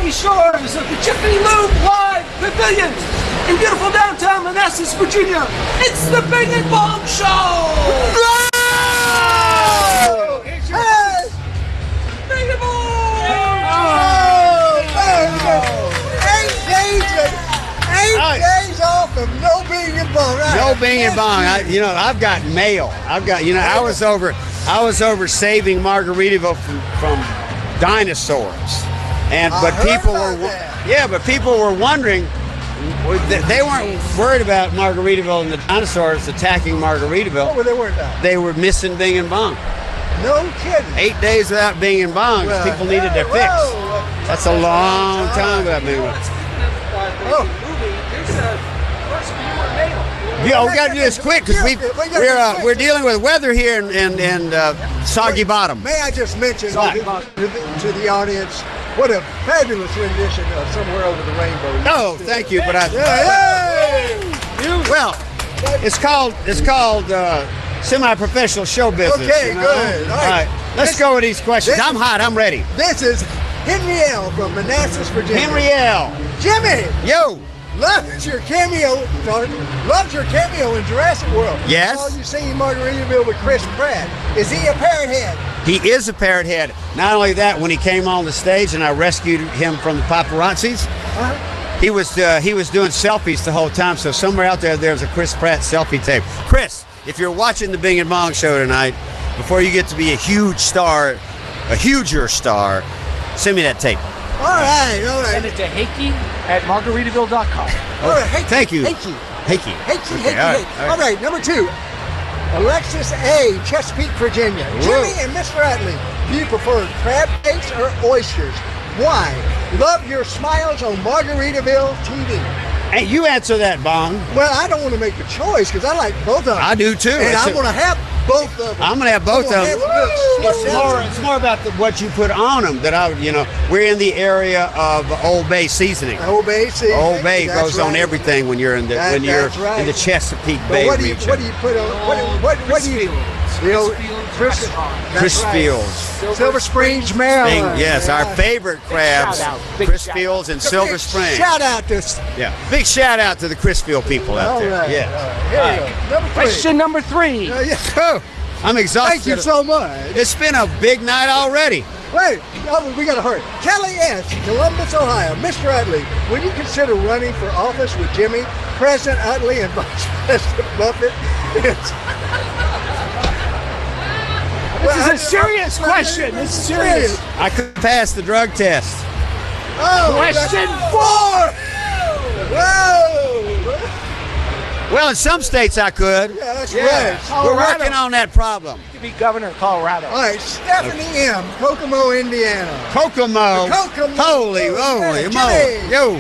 sunny shores of the Jiffy Lube Live Pavilion in beautiful downtown Manassas, Virginia. It's the Bing and Bong Show! Here's your host, Bing and Bong! Eight days off of no Bing and Bong. No Bing and Bong. I've got mail. I was over saving Margaritaville from dinosaurs, but people were wondering. They weren't worried about Margaritaville and the dinosaurs attacking Margaritaville. What were they worried about? They were missing Bing and Bong. No kidding. 8 days without Bing and Bong. People needed their fix. That's a long time without Bing and Bong. Yeah, we got to do this quick because we're dealing with weather here in Soggy Bottom. May I just mention to the audience what a fabulous rendition of "Somewhere Over the Rainbow." No, thank you, but well, it's called semi-professional show business. Okay, good. All right, let's go with these questions. I'm hot. I'm ready. This is Henry L. from Manassas, Virginia. Henry L. Jimmy. Yo. Loves your cameo in Jurassic World. Yes. All you seen in Margaritaville with Chris Pratt. Is he a parrot head? He is a parrot head. Not only that, when he came on the stage and I rescued him from the paparazzis, he was doing selfies the whole time. So somewhere out there's a Chris Pratt selfie tape. Chris, if you're watching the Bing and Bong Show tonight, before you get to be a huger star, send me that tape. All right. Send it to Hakey@margaritaville.com. Thank you. Hakey. All right, number 2. Alexis A., Chesapeake, Virginia. Jimmy and Mr. Utley, do you prefer crab cakes or oysters? Why? Love your smiles on Margaritaville TV. Hey, you answer that, Bong. Well, I don't want to make a choice because I like both of them. I do too. And I'm going to have both of them. I'm going to have both of them. It's more about what you put on them that we're in the area of Old Bay seasoning. Old Bay seasoning. Old Bay goes on everything when you're in the in the Chesapeake Bay region. What do you put on? What do you? Crisfields. Silver Springs, Maryland. Yes, our favorite crabs, Crisfields and Silver Springs. Shout out to big shout out to the Crisfield people out there. Right. Yeah. Here you go. Question number 3. I'm exhausted. Thank you so much. It's been a big night already. Wait, we got to hurry. Kelly S., Columbus, Ohio. Mr. Utley, would you consider running for office with Jimmy, President Utley, and Vice President Buffett? This is a serious question. It's serious. I could pass the drug test. Question 4. Whoa! Well, in some states I could. Yeah, that's right. We're working on that problem. You could be governor of Colorado. All right, Stephanie M., Kokomo, Indiana. Kokomo. Holy moly. Yo.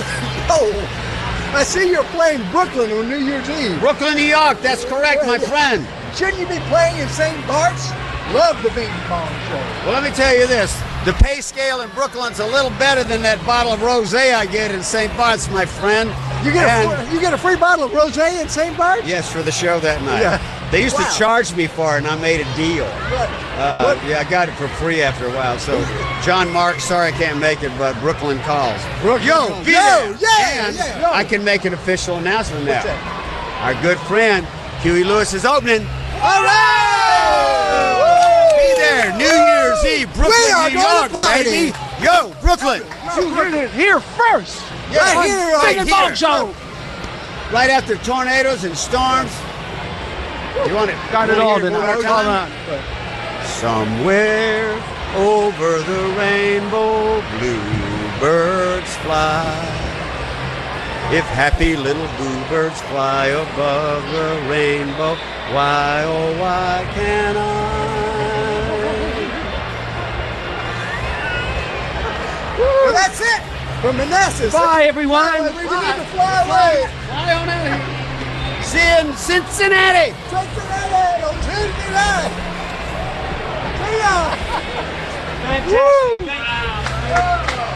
I see you're playing Brooklyn on New Year's Eve. Brooklyn, New York. That's correct, my friend. Shouldn't you be playing in St. Bart's? Love the Bing and Bong Show. Well, let me tell you this. The pay scale in Brooklyn's a little better than that bottle of rosé I get in St. Bart's, my friend. You get a free bottle of rosé in St. Bart's? Yes, for the show that night. Yeah. They used to charge me for it, and I made a deal. I got it for free after a while. So, John Mark, sorry I can't make it, but Brooklyn calls. Be there. Yeah. I can make an official announcement now. Our good friend, Huey Lewis, is opening. All right! Be there, New Year's Eve, Brooklyn, New York, baby. Yo, Brooklyn. You heard it here first. Right here. Bing and Bong Show. Right after tornadoes and storms. You want it? Got it all tonight. Somewhere over the rainbow, bluebirds fly. If happy little bluebirds fly above the rainbow, why, oh, why can't I? Well, that's it. From Manassas. Bye, everyone. We need to fly away. Fly on out of here. See you in Cincinnati. Cincinnati on Tuesday night. See ya. Fantastic. Woo.